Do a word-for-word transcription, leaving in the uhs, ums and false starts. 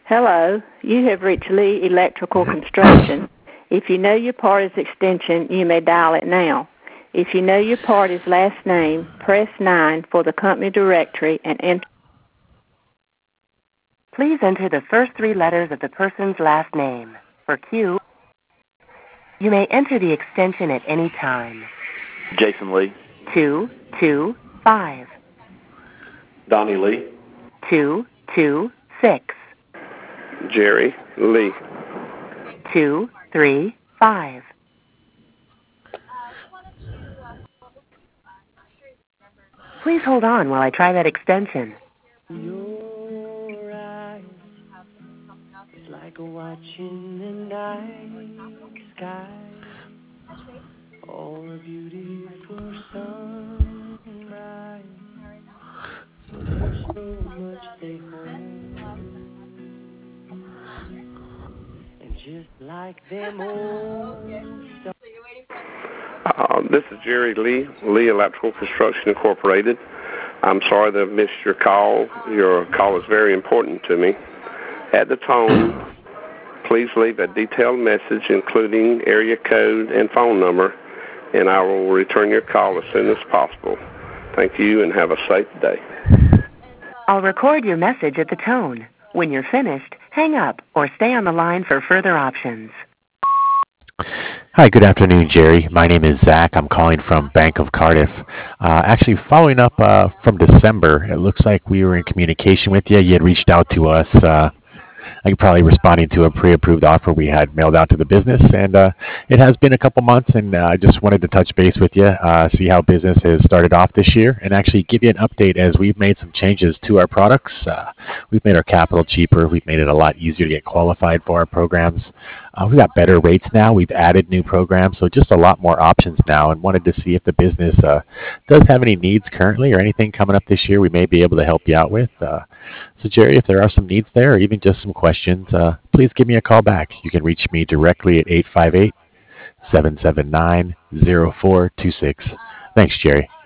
Hello, you have reached Lee Electrical Construction. If you know your party's extension, you may dial it now. If you know your party's last name, press nine for the company directory and enter. Please enter the first three letters of the person's last name. For Q, you may enter the extension at any time. Jason Lee. two two five. Donnie Lee. two two six. Jerry Lee. two three five. Please hold on while I try that extension. Your eyes, it's like watching the night sky. All a beautiful sunrise. So much they hold. And just like them old stars. Uh, this is Jerry Lee, Lee Electrical Construction Incorporated. I'm sorry that I missed your call. Your call is very important to me. At the tone, please leave a detailed message including area code and phone number, and I will return your call as soon as possible. Thank you and have a safe day. I'll record your message at the tone. When you're finished, hang up or stay on the line for further options. Hi, good afternoon, Jerry. My name is Zach. I'm calling from Bank of Cardiff. Uh, actually, following up uh, from December, it looks like we were in communication with you. You had reached out to us, uh, I probably responding to a pre-approved offer we had mailed out to the business. And uh, it has been a couple months, and uh, I just wanted to touch base with you, uh, see how business has started off this year, and actually give you an update as we've made some changes to our products. Uh, we've made our capital cheaper. We've made it a lot easier to get qualified for our programs. Uh, we've got better rates now. We've added new programs, so just a lot more options now, and wanted to see if the business uh, does have any needs currently or anything coming up this year we may be able to help you out with. Uh, so, Jerry, if there are some needs there or even just some questions, uh, please give me a call back. You can reach me directly at eight five eight, seven seven nine, zero four two six. Thanks, Jerry.